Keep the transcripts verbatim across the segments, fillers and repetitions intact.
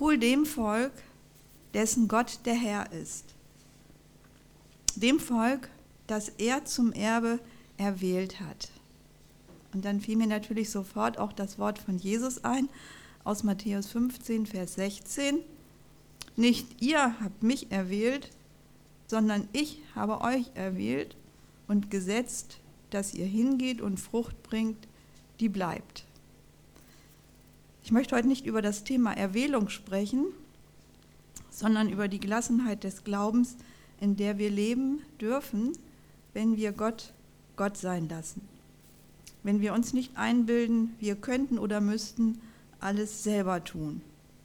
wohl dem Volk, dessen Gott der Herr ist. Dem Volk, das er zum Erbe erwählt hat. Und dann fiel mir natürlich sofort auch das Wort von Jesus ein, aus Matthäus fünfzehn, Vers sechzehn. Nicht ihr habt mich erwählt, sondern ich habe euch erwählt und gesetzt, dass ihr hingeht und Frucht bringt, die bleibt. Ich möchte heute nicht über das Thema Erwählung sprechen, sondern über die Gelassenheit des Glaubens, in der wir leben dürfen, wenn wir Gott Gott sein lassen. Wenn wir uns nicht einbilden, wir könnten oder müssten alles selber tun.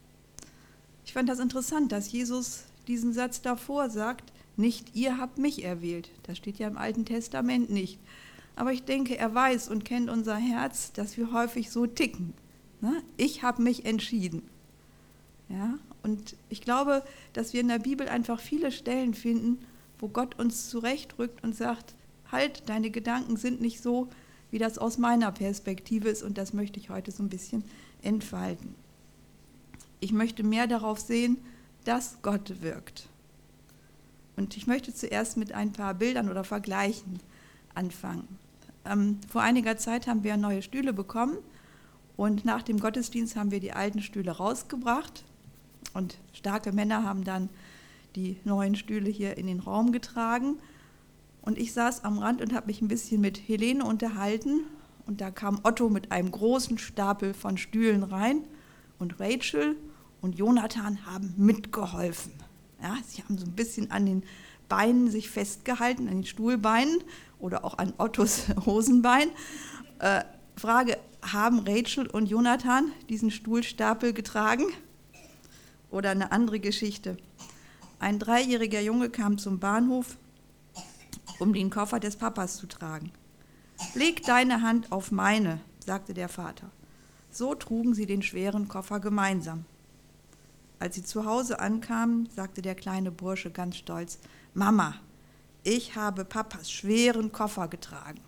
Ich fand das interessant, dass Jesus diesen Satz davor sagt, nicht ihr habt mich erwählt. Das steht ja im Alten Testament nicht. Aber ich denke, er weiß und kennt unser Herz, dass wir häufig so ticken. Ne? Ich habe mich entschieden. Ja? Und ich glaube, dass wir in der Bibel einfach viele Stellen finden, wo Gott uns zurechtrückt und sagt, halt, deine Gedanken sind nicht so, wie das aus meiner Perspektive ist, und das möchte ich heute so ein bisschen entfalten. Ich möchte mehr darauf sehen, dass Gott wirkt. Und ich möchte zuerst mit ein paar Bildern oder Vergleichen anfangen. Ähm, vor einiger Zeit haben wir neue Stühle bekommen und nach dem Gottesdienst haben wir die alten Stühle rausgebracht und starke Männer haben dann die neuen Stühle hier in den Raum getragen. Und ich saß am Rand und habe mich ein bisschen mit Helene unterhalten. Und da kam Otto mit einem großen Stapel von Stühlen rein. Und Rachel und Jonathan haben mitgeholfen. Ja, sie haben so ein bisschen an den Beinen sich festgehalten, an den Stuhlbeinen oder auch an Ottos Hosenbein. Äh, Frage, haben Rachel und Jonathan diesen Stuhlstapel getragen? Oder eine andere Geschichte. Ein dreijähriger Junge kam zum Bahnhof, um den Koffer des Papas zu tragen. Leg deine Hand auf meine, sagte der Vater. So trugen sie den schweren Koffer gemeinsam. Als sie zu Hause ankamen, sagte der kleine Bursche ganz stolz, Mama, ich habe Papas schweren Koffer getragen.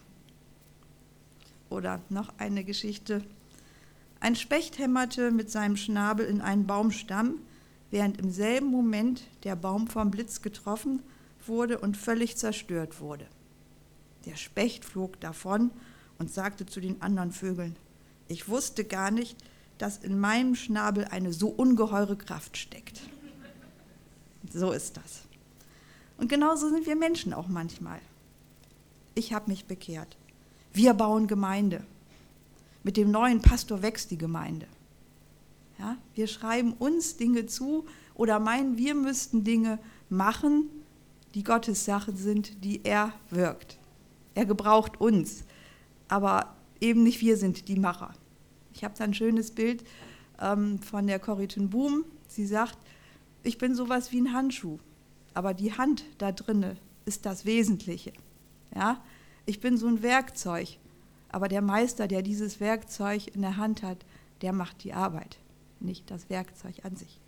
Oder noch eine Geschichte. Ein Specht hämmerte mit seinem Schnabel in einen Baumstamm, während im selben Moment der Baum vom Blitz getroffen wurde und völlig zerstört wurde. Der Specht flog davon und sagte zu den anderen Vögeln, ich wusste gar nicht, dass in meinem Schnabel eine so ungeheure Kraft steckt. So ist das. Und genauso sind wir Menschen auch manchmal. Ich habe mich bekehrt. Wir bauen Gemeinde. Mit dem neuen Pastor wächst die Gemeinde. Ja, wir schreiben uns Dinge zu oder meinen, wir müssten Dinge machen, die Gottes Sachen sind, die er wirkt. Er gebraucht uns, aber eben nicht wir sind die Macher. Ich habe da ein schönes Bild ähm, von der Corrie ten Boom. Sie sagt, ich bin sowas wie ein Handschuh, aber die Hand da drinne ist das Wesentliche. Ja? Ich bin so ein Werkzeug, aber der Meister, der dieses Werkzeug in der Hand hat, der macht die Arbeit, nicht das Werkzeug an sich.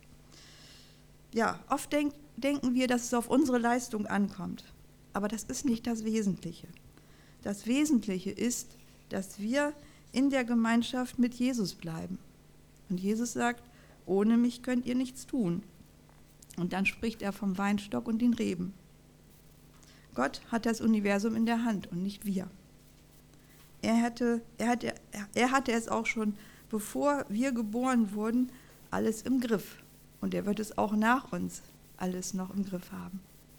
Ja, oft denk, denken wir, dass es auf unsere Leistung ankommt, aber das ist nicht das Wesentliche. Das Wesentliche ist, dass wir in der Gemeinschaft mit Jesus bleiben. Und Jesus sagt, ohne mich könnt ihr nichts tun. Und dann spricht er vom Weinstock und den Reben. Gott hat das Universum in der Hand und nicht wir. Er hatte, er hatte, er hatte es auch schon, bevor wir geboren wurden, alles im Griff. Und er wird es auch nach uns alles noch im Griff haben.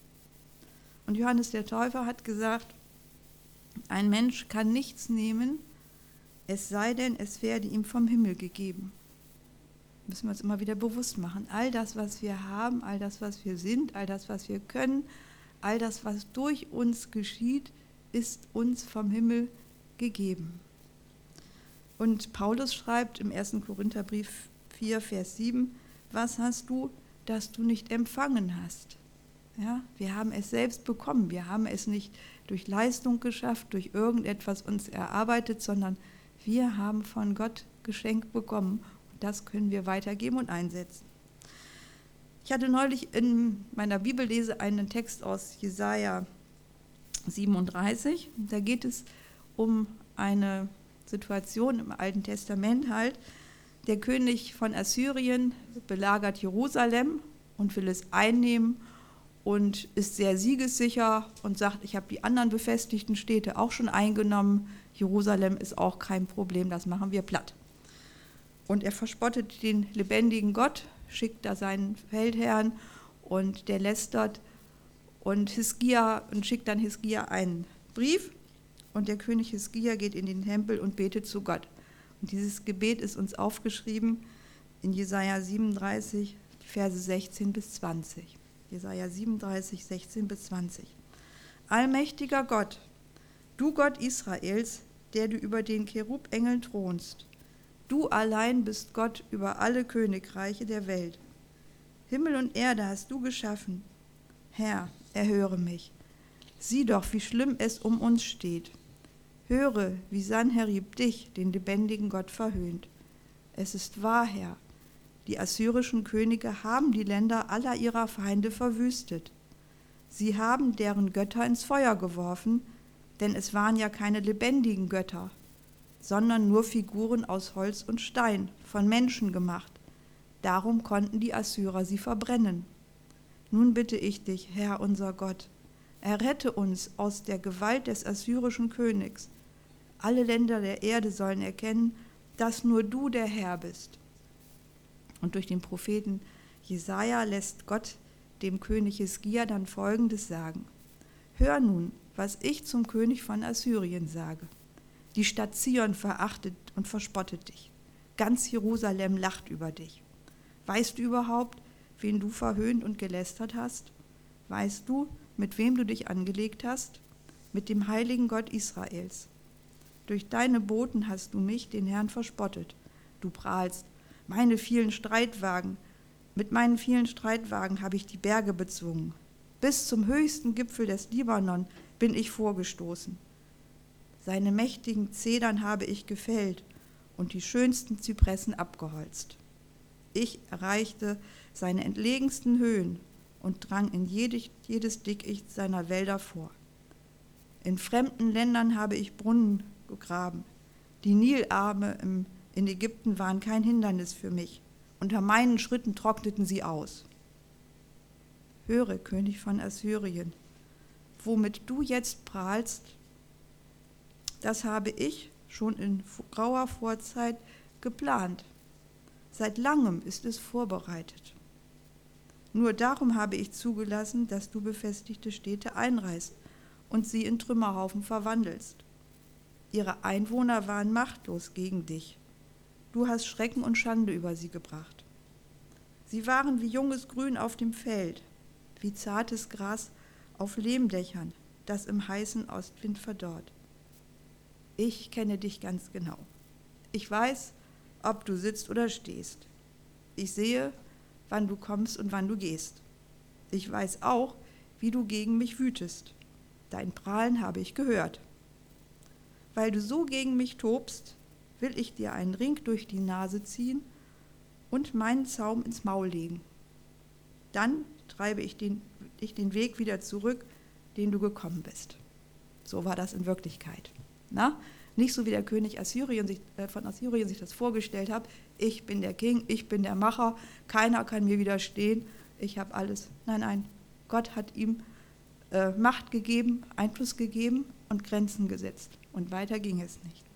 Und Johannes der Täufer hat gesagt, ein Mensch kann nichts nehmen, es sei denn, es werde ihm vom Himmel gegeben. Müssen wir uns immer wieder bewusst machen. All das, was wir haben, all das, was wir sind, all das, was wir können, all das, was durch uns geschieht, ist uns vom Himmel gegeben. Und Paulus schreibt im ersten Korintherbrief vier, Vers sieben, was hast du, das du nicht empfangen hast? Ja, wir haben es selbst bekommen. Wir haben es nicht durch Leistung geschafft, durch irgendetwas uns erarbeitet, sondern wir haben von Gott geschenkt bekommen. Und das können wir weitergeben und einsetzen. Ich hatte neulich in meiner Bibellese einen Text aus Jesaja siebenunddreißig. Da geht es um eine Situation im Alten Testament halt, Der König von Assyrien belagert Jerusalem und will es einnehmen und ist sehr siegessicher und sagt, ich habe die anderen befestigten Städte auch schon eingenommen. Jerusalem ist auch kein Problem, das machen wir platt. Und er verspottet den lebendigen Gott, schickt da seinen Feldherrn und der lästert und, Hiskia, und schickt dann Hiskia einen Brief. Und der König Hiskia geht in den Tempel und betet zu Gott. Und dieses Gebet ist uns aufgeschrieben in Jesaja siebenunddreißig, die Verse sechzehn bis zwanzig. Jesaja siebenunddreißig, sechzehn bis zwanzig. Allmächtiger Gott, du Gott Israels, der du über den Cherubengeln thronst, du allein bist Gott über alle Königreiche der Welt. Himmel und Erde hast du geschaffen. Herr, erhöre mich. Sieh doch, wie schlimm es um uns steht. Höre, wie Sanherib dich, den lebendigen Gott, verhöhnt. Es ist wahr, Herr, die assyrischen Könige haben die Länder aller ihrer Feinde verwüstet. Sie haben deren Götter ins Feuer geworfen, denn es waren ja keine lebendigen Götter, sondern nur Figuren aus Holz und Stein, von Menschen gemacht. Darum konnten die Assyrer sie verbrennen. Nun bitte ich dich, Herr unser Gott, errette uns aus der Gewalt des assyrischen Königs. Alle Länder der Erde sollen erkennen, dass nur du der Herr bist. Und durch den Propheten Jesaja lässt Gott dem König Hiskia dann Folgendes sagen: Hör nun, was ich zum König von Assyrien sage. Die Stadt Zion verachtet und verspottet dich. Ganz Jerusalem lacht über dich. Weißt du überhaupt, wen du verhöhnt und gelästert hast? Weißt du, mit wem du dich angelegt hast? Mit dem heiligen Gott Israels. Durch deine Boten hast du mich, den Herrn, verspottet. Du prahlst, meine vielen Streitwagen, mit meinen vielen Streitwagen habe ich die Berge bezwungen. Bis zum höchsten Gipfel des Libanon bin ich vorgestoßen. Seine mächtigen Zedern habe ich gefällt und die schönsten Zypressen abgeholzt. Ich erreichte seine entlegensten Höhen und drang in jedes, jedes Dickicht seiner Wälder vor. In fremden Ländern habe ich Brunnen gegraben. Die Nilarme im, in Ägypten waren kein Hindernis für mich. Unter meinen Schritten trockneten sie aus. Höre, König von Assyrien, womit du jetzt prahlst, das habe ich schon in grauer Vorzeit geplant. Seit langem ist es vorbereitet. Nur darum habe ich zugelassen, dass du befestigte Städte einreißt und sie in Trümmerhaufen verwandelst. Ihre Einwohner waren machtlos gegen dich. Du hast Schrecken und Schande über sie gebracht. Sie waren wie junges Grün auf dem Feld, wie zartes Gras auf Lehmdächern, das im heißen Ostwind verdorrt. Ich kenne dich ganz genau. Ich weiß, ob du sitzt oder stehst. Ich sehe, wann du kommst und wann du gehst. Ich weiß auch, wie du gegen mich wütest. Dein Prahlen habe ich gehört. Weil du so gegen mich tobst, will ich dir einen Ring durch die Nase ziehen und meinen Zaum ins Maul legen. Dann treibe ich den, dich den Weg wieder zurück, den du gekommen bist. So war das in Wirklichkeit. Na? Nicht so wie der König Assyrien sich, äh, von Assyrien sich das vorgestellt hat. Ich bin der King, ich bin der Macher, keiner kann mir widerstehen, ich habe alles. Nein, nein, Gott hat ihm äh, Macht gegeben, Einfluss gegeben und Grenzen gesetzt. Und weiter ging es nicht.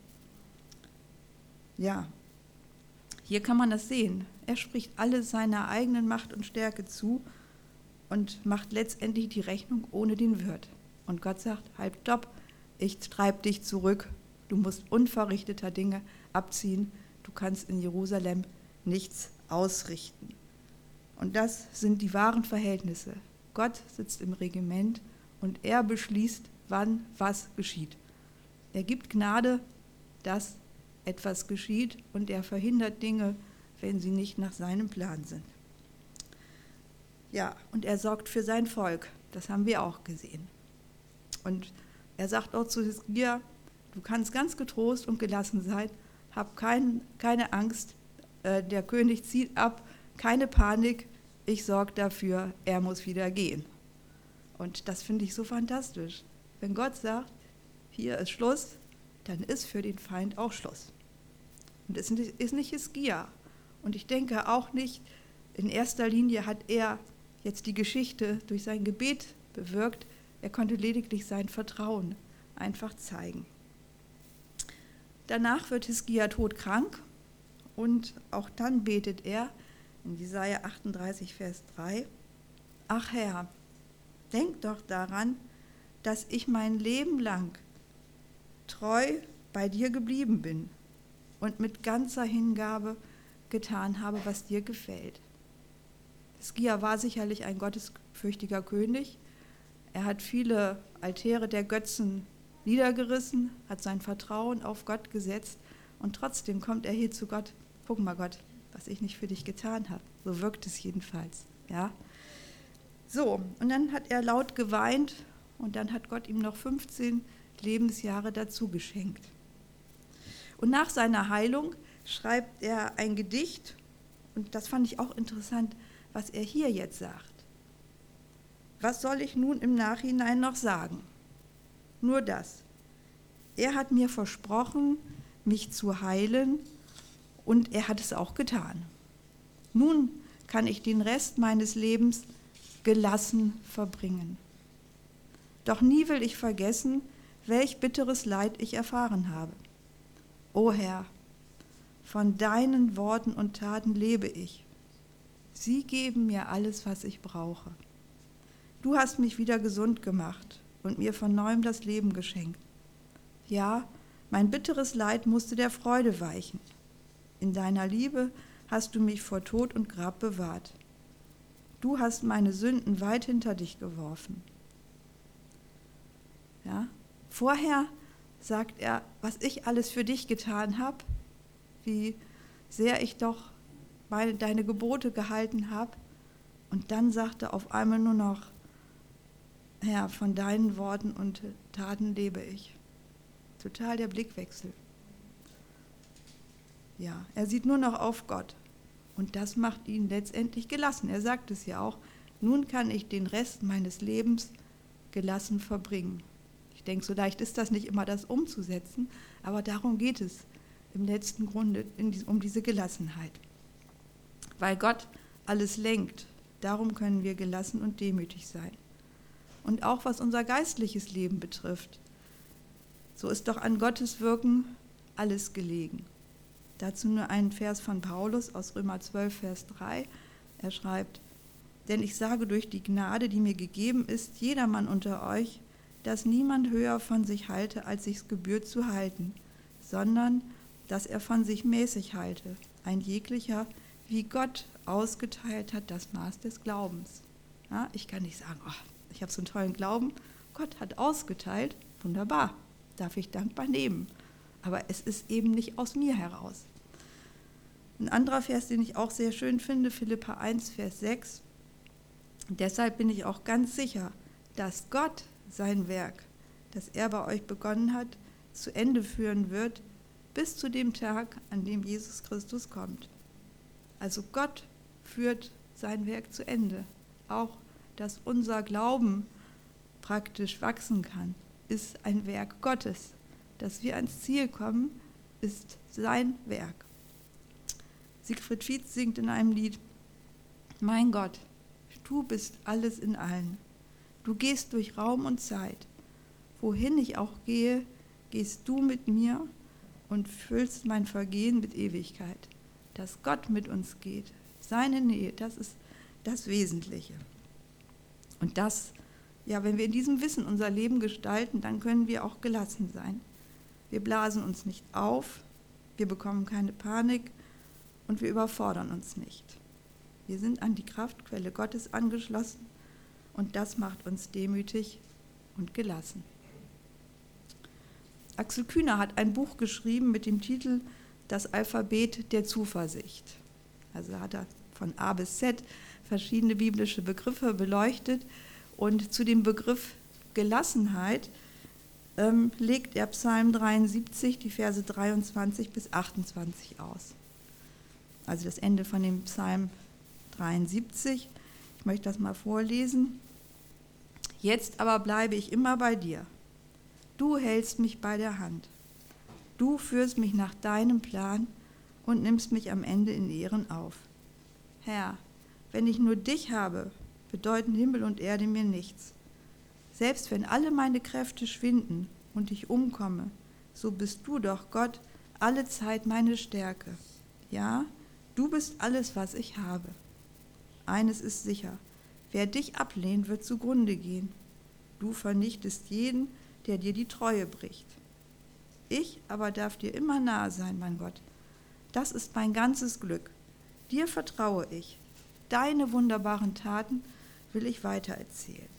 Ja, hier kann man das sehen. Er spricht alle seiner eigenen Macht und Stärke zu und macht letztendlich die Rechnung ohne den Wirt. Und Gott sagt, halt, stopp, ich treibe dich zurück. Du musst unverrichteter Dinge abziehen. Du kannst in Jerusalem nichts ausrichten. Und das sind die wahren Verhältnisse. Gott sitzt im Regiment und er beschließt, wann was geschieht. Er gibt Gnade, dass etwas geschieht und er verhindert Dinge, wenn sie nicht nach seinem Plan sind. Ja, und er sorgt für sein Volk. Das haben wir auch gesehen. Und er sagt auch zu Hiskia, du kannst ganz getrost und gelassen sein, hab kein, keine Angst, äh, der König zieht ab, keine Panik, ich sorge dafür, er muss wieder gehen. Und das finde ich so fantastisch. Wenn Gott sagt, hier ist Schluss, dann ist für den Feind auch Schluss. Und es ist nicht Hiskia, Und ich denke auch nicht, in erster Linie hat er jetzt die Geschichte durch sein Gebet bewirkt. Er konnte lediglich sein Vertrauen einfach zeigen. Danach wird Hiskia todkrank und auch dann betet er in Jesaja achtunddreißig, Vers drei: Ach Herr, denk doch daran, dass ich mein Leben lang treu bei dir geblieben bin und mit ganzer Hingabe getan habe, was dir gefällt. Hiskia war sicherlich ein gottesfürchtiger König. Er hat viele Altäre der Götzen niedergerissen, hat sein Vertrauen auf Gott gesetzt und trotzdem kommt er hier zu Gott: Guck mal Gott, was ich nicht für dich getan habe. So wirkt es jedenfalls. Ja? So, und dann hat er laut geweint und dann hat Gott ihm noch fünfzehn Lebensjahre dazu geschenkt. Und nach seiner Heilung schreibt er ein Gedicht und das fand ich auch interessant, was er hier jetzt sagt. Was soll ich nun im Nachhinein noch sagen? Nur das. Er hat mir versprochen, mich zu heilen, und er hat es auch getan. Nun kann ich den Rest meines Lebens gelassen verbringen. Doch nie will ich vergessen, welch bitteres Leid ich erfahren habe. O Herr, von deinen Worten und Taten lebe ich. Sie geben mir alles, was ich brauche. Du hast mich wieder gesund gemacht und mir von neuem das Leben geschenkt. Ja, mein bitteres Leid musste der Freude weichen. In deiner Liebe hast du mich vor Tod und Grab bewahrt. Du hast meine Sünden weit hinter dich geworfen. Ja, vorher sagt er, was ich alles für dich getan habe, wie sehr ich doch meine, deine Gebote gehalten habe. Und dann sagt er auf einmal nur noch: Herr, von deinen Worten und Taten lebe ich. Total der Blickwechsel. Ja, er sieht nur noch auf Gott. Und das macht ihn letztendlich gelassen. Er sagt es ja auch: Nun kann ich den Rest meines Lebens gelassen verbringen. Ich denke, so leicht ist das nicht immer, das umzusetzen, aber darum geht es im letzten Grunde, in die, um diese Gelassenheit. Weil Gott alles lenkt, darum können wir gelassen und demütig sein. Und auch was unser geistliches Leben betrifft, so ist doch an Gottes Wirken alles gelegen. Dazu nur einen Vers von Paulus aus Römer zwölf, Vers drei. Er schreibt: Denn ich sage durch die Gnade, die mir gegeben ist, jedermann unter euch, dass niemand höher von sich halte, als sich's gebührt zu halten, sondern dass er von sich mäßig halte, ein jeglicher, wie Gott ausgeteilt hat, das Maß des Glaubens. Ja, ich kann nicht sagen, oh, ich habe so einen tollen Glauben. Gott hat ausgeteilt, wunderbar, darf ich dankbar nehmen. Aber es ist eben nicht aus mir heraus. Ein anderer Vers, den ich auch sehr schön finde, Philipper eins, Vers sechs. Deshalb bin ich auch ganz sicher, dass Gott sein Werk, das er bei euch begonnen hat, zu Ende führen wird, bis zu dem Tag, an dem Jesus Christus kommt. Also Gott führt sein Werk zu Ende. Auch, dass unser Glauben praktisch wachsen kann, ist ein Werk Gottes. Dass wir ans Ziel kommen, ist sein Werk. Siegfried Fietz singt in einem Lied: Mein Gott, du bist alles in allen. Du gehst durch Raum und Zeit. Wohin ich auch gehe, gehst du mit mir und füllst mein Vergehen mit Ewigkeit. Dass Gott mit uns geht, seine Nähe, das ist das Wesentliche. Und das, ja, wenn wir in diesem Wissen unser Leben gestalten, dann können wir auch gelassen sein. Wir blasen uns nicht auf, wir bekommen keine Panik und wir überfordern uns nicht. Wir sind an die Kraftquelle Gottes angeschlossen und das macht uns demütig und gelassen. Axel Kühner hat ein Buch geschrieben mit dem Titel Das Alphabet der Zuversicht. Also hat er von A bis Z verschiedene biblische Begriffe beleuchtet und zu dem Begriff Gelassenheit ähm, legt er Psalm dreiundsiebzig, die Verse dreiundzwanzig bis achtundzwanzig aus. Also das Ende von dem Psalm dreiundsiebzig. Ich möchte das mal vorlesen. Jetzt aber bleibe ich immer bei dir. Du hältst mich bei der Hand. Du führst mich nach deinem Plan und nimmst mich am Ende in Ehren auf. Herr, wenn ich nur dich habe, bedeuten Himmel und Erde mir nichts. Selbst wenn alle meine Kräfte schwinden und ich umkomme, so bist du doch, Gott, alle Zeit meine Stärke. Ja, du bist alles, was ich habe. Eines ist sicher, wer dich ablehnt, wird zugrunde gehen. Du vernichtest jeden, der dir die Treue bricht. Ich aber darf dir immer nahe sein, mein Gott. Das ist mein ganzes Glück. Dir vertraue ich. Deine wunderbaren Taten will ich weitererzählen.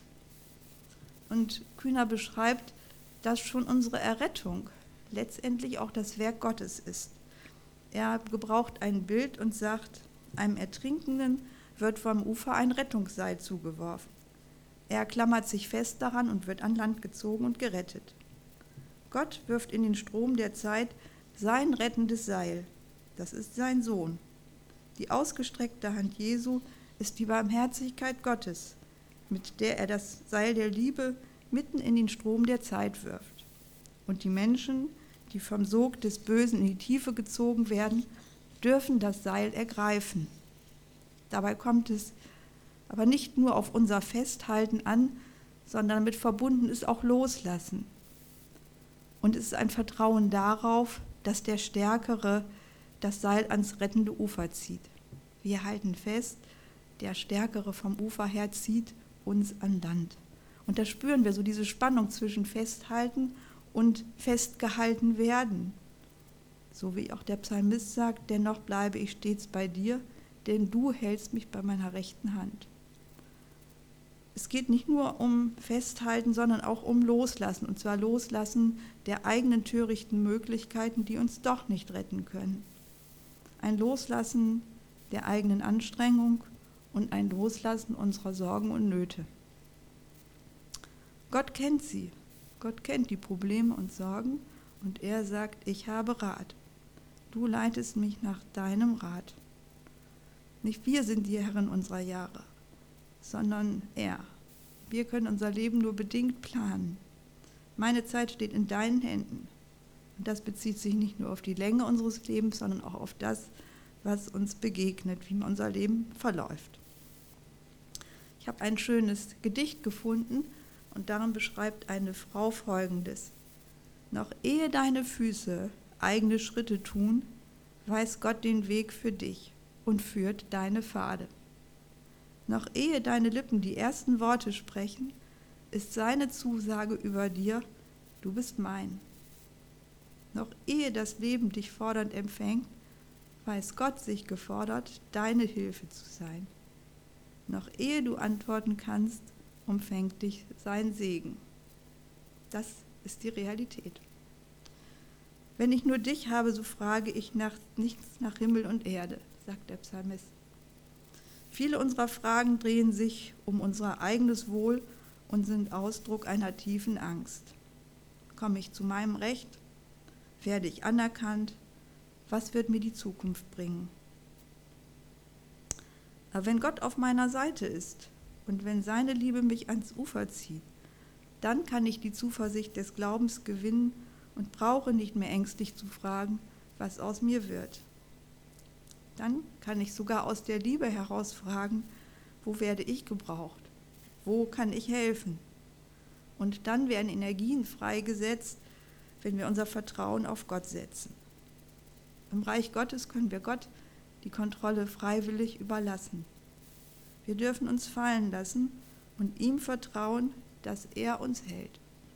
Und Kühner beschreibt, dass schon unsere Errettung letztendlich auch das Werk Gottes ist. Er gebraucht ein Bild und sagt, einem Ertrinkenden wird vom Ufer ein Rettungsseil zugeworfen. Er klammert sich fest daran und wird an Land gezogen und gerettet. Gott wirft in den Strom der Zeit sein rettendes Seil. Das ist sein Sohn. Die ausgestreckte Hand Jesu ist die Barmherzigkeit Gottes, mit der er das Seil der Liebe mitten in den Strom der Zeit wirft. Und die Menschen, die vom Sog des Bösen in die Tiefe gezogen werden, dürfen das Seil ergreifen. Dabei kommt es aber nicht nur auf unser Festhalten an, sondern damit verbunden ist auch Loslassen. Und es ist ein Vertrauen darauf, dass der Stärkere das Seil ans rettende Ufer zieht. Wir halten fest, der Stärkere vom Ufer her zieht uns an Land. Und da spüren wir so diese Spannung zwischen Festhalten und festgehalten werden. So wie auch der Psalmist sagt, dennoch bleibe ich stets bei dir, denn du hältst mich bei meiner rechten Hand. Es geht nicht nur um Festhalten, sondern auch um Loslassen, und zwar Loslassen der eigenen törichten Möglichkeiten, die uns doch nicht retten können. Ein Loslassen der eigenen Anstrengung und ein Loslassen unserer Sorgen und Nöte. Gott kennt sie, Gott kennt die Probleme und Sorgen und er sagt, ich habe Rat. Du leitest mich nach deinem Rat. Nicht wir sind die Herren unserer Jahre, sondern er. Wir können unser Leben nur bedingt planen. Meine Zeit steht in deinen Händen. Und das bezieht sich nicht nur auf die Länge unseres Lebens, sondern auch auf das, was uns begegnet, wie unser Leben verläuft. Ich habe ein schönes Gedicht gefunden und darin beschreibt eine Frau Folgendes. Noch ehe deine Füße eigene Schritte tun, weiß Gott den Weg für dich und führt deine Pfade. Noch ehe deine Lippen die ersten Worte sprechen, ist seine Zusage über dir, du bist mein. Noch ehe das Leben dich fordernd empfängt, weiß Gott sich gefordert, deine Hilfe zu sein. Noch ehe du antworten kannst, umfängt dich sein Segen. Das ist die Realität. Wenn ich nur dich habe, so frage ich nach nichts nach Himmel und Erde, sagt der Psalmist. Viele unserer Fragen drehen sich um unser eigenes Wohl und sind Ausdruck einer tiefen Angst. Komme ich zu meinem Recht? Werde ich anerkannt? Was wird mir die Zukunft bringen? Aber wenn Gott auf meiner Seite ist und wenn seine Liebe mich ans Ufer zieht, dann kann ich die Zuversicht des Glaubens gewinnen und brauche nicht mehr ängstlich zu fragen, was aus mir wird. Dann kann ich sogar aus der Liebe heraus fragen, wo werde ich gebraucht? Wo kann ich helfen? Und dann werden Energien freigesetzt, wenn wir unser Vertrauen auf Gott setzen. Im Reich Gottes können wir Gott die Kontrolle freiwillig überlassen. Wir dürfen uns fallen lassen und ihm vertrauen, dass er uns hält.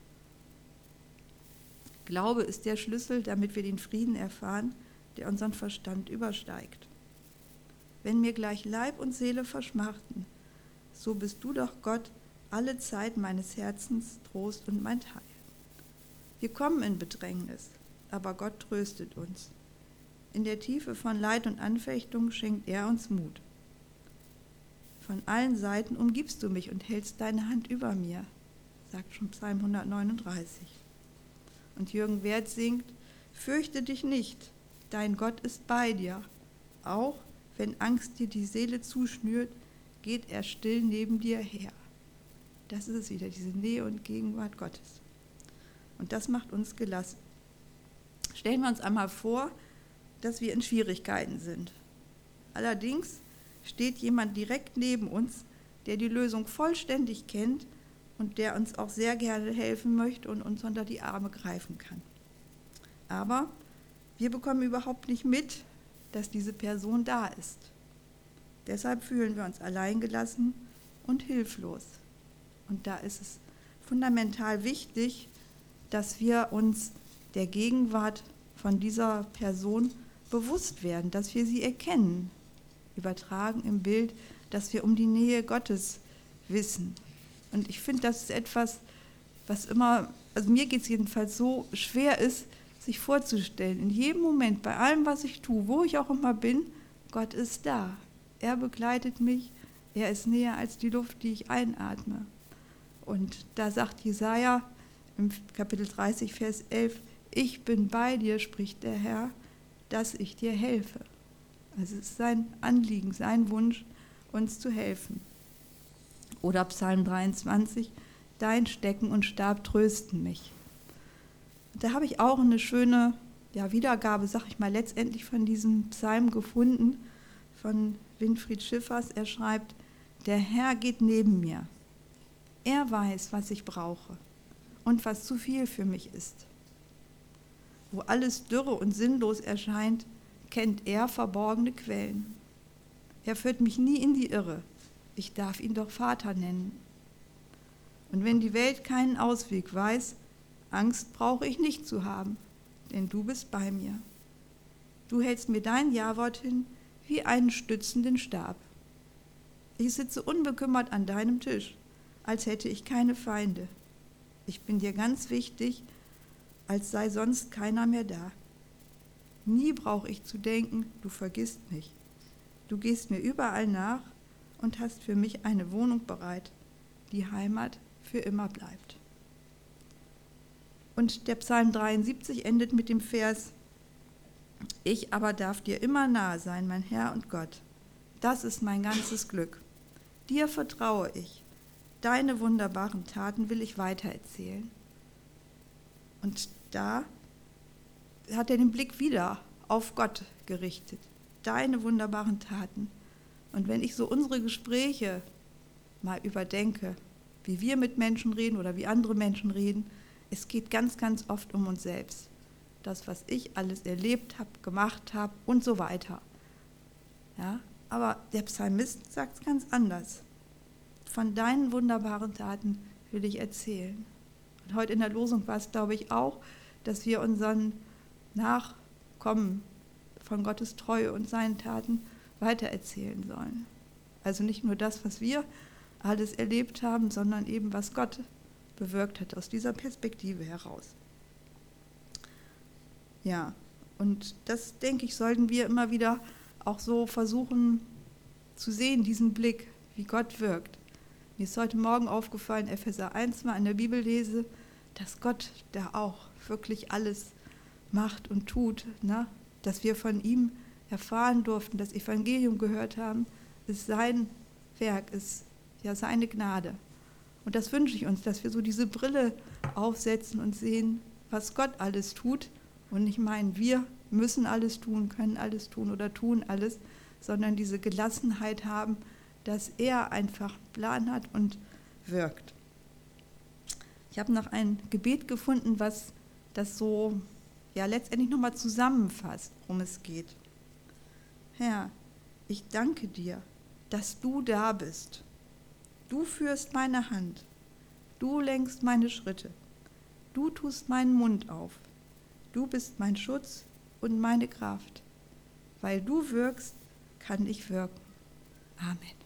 Glaube ist der Schlüssel, damit wir den Frieden erfahren, der unseren Verstand übersteigt. Wenn mir gleich Leib und Seele verschmachten, so bist du doch Gott, alle Zeit meines Herzens Trost und mein Teil. Wir kommen in Bedrängnis, aber Gott tröstet uns. In der Tiefe von Leid und Anfechtung schenkt er uns Mut. Von allen Seiten umgibst du mich und hältst deine Hand über mir, sagt schon Psalm hundertneununddreißig. Und Jürgen Werth singt, fürchte dich nicht, dein Gott ist bei dir. Auch wenn Angst dir die Seele zuschnürt, geht er still neben dir her. Das ist es wieder, diese Nähe und Gegenwart Gottes. Und das macht uns gelassen. Stellen wir uns einmal vor, dass wir in Schwierigkeiten sind. Allerdings steht jemand direkt neben uns, der die Lösung vollständig kennt und der uns auch sehr gerne helfen möchte und uns unter die Arme greifen kann. Aber wir bekommen überhaupt nicht mit, dass diese Person da ist. Deshalb fühlen wir uns alleingelassen und hilflos. Und da ist es fundamental wichtig, dass wir uns der Gegenwart von dieser Person bewusst werden, dass wir sie erkennen, übertragen im Bild, dass wir um die Nähe Gottes wissen. Und ich finde, das ist etwas, was immer, also mir geht es jedenfalls so, schwer ist, sich vorzustellen. In jedem Moment, bei allem, was ich tue, wo ich auch immer bin, Gott ist da. Er begleitet mich, er ist näher als die Luft, die ich einatme. Und da sagt Jesaja im Kapitel dreißig, Vers elf, ich bin bei dir, spricht der Herr, dass ich dir helfe. Also es ist sein Anliegen, sein Wunsch, uns zu helfen. Oder Psalm dreiundzwanzig, dein Stecken und Stab trösten mich. Da habe ich auch eine schöne ja, Wiedergabe, sag ich mal, letztendlich von diesem Psalm gefunden, von Winfried Schiffers. Er schreibt, der Herr geht neben mir. Er weiß, was ich brauche und was zu viel für mich ist. Wo alles dürre und sinnlos erscheint, kennt er verborgene Quellen. Er führt mich nie in die Irre. Ich darf ihn doch Vater nennen. Und wenn die Welt keinen Ausweg weiß, Angst brauche ich nicht zu haben, denn du bist bei mir. Du hältst mir dein Ja-Wort hin wie einen stützenden Stab. Ich sitze unbekümmert an deinem Tisch, als hätte ich keine Feinde. Ich bin dir ganz wichtig, als sei sonst keiner mehr da. Nie brauche ich zu denken, du vergisst mich. Du gehst mir überall nach und hast für mich eine Wohnung bereit, die Heimat für immer bleibt. Und der Psalm dreiundsiebzig endet mit dem Vers, ich aber darf dir immer nahe sein, mein Herr und Gott. Das ist mein ganzes Glück. Dir vertraue ich. Deine wunderbaren Taten will ich weitererzählen. Und da hat er den Blick wieder auf Gott gerichtet. Deine wunderbaren Taten. Und wenn ich so unsere Gespräche mal überdenke, wie wir mit Menschen reden oder wie andere Menschen reden, es geht ganz, ganz oft um uns selbst. Das, was ich alles erlebt habe, gemacht habe und so weiter. Ja, aber der Psalmist sagt es ganz anders. Von deinen wunderbaren Taten will ich erzählen. Und heute in der Losung war es, glaube ich, auch, dass wir unseren Nachkommen von Gottes Treue und seinen Taten weitererzählen sollen. Also nicht nur das, was wir alles erlebt haben, sondern eben, was Gott bewirkt hat, aus dieser Perspektive heraus. Ja, und das, denke ich, sollten wir immer wieder auch so versuchen zu sehen, diesen Blick, wie Gott wirkt. Mir ist heute Morgen aufgefallen, Epheser eins mal in der Bibel lese, dass Gott da auch wirklich alles macht und tut, ne? Dass wir von ihm erfahren durften, das Evangelium gehört haben, ist sein Werk, ist ja seine Gnade. Und das wünsche ich uns, dass wir so diese Brille aufsetzen und sehen, was Gott alles tut und nicht meinen, wir müssen alles tun, können alles tun oder tun alles, sondern diese Gelassenheit haben, dass er einfach einen Plan hat und wirkt. Ich habe noch ein Gebet gefunden, was das so ja letztendlich nochmal zusammenfasst, worum es geht. Herr, ich danke dir, dass du da bist. Du führst meine Hand, du lenkst meine Schritte, du tust meinen Mund auf, du bist mein Schutz und meine Kraft. Weil du wirkst, kann ich wirken. Amen.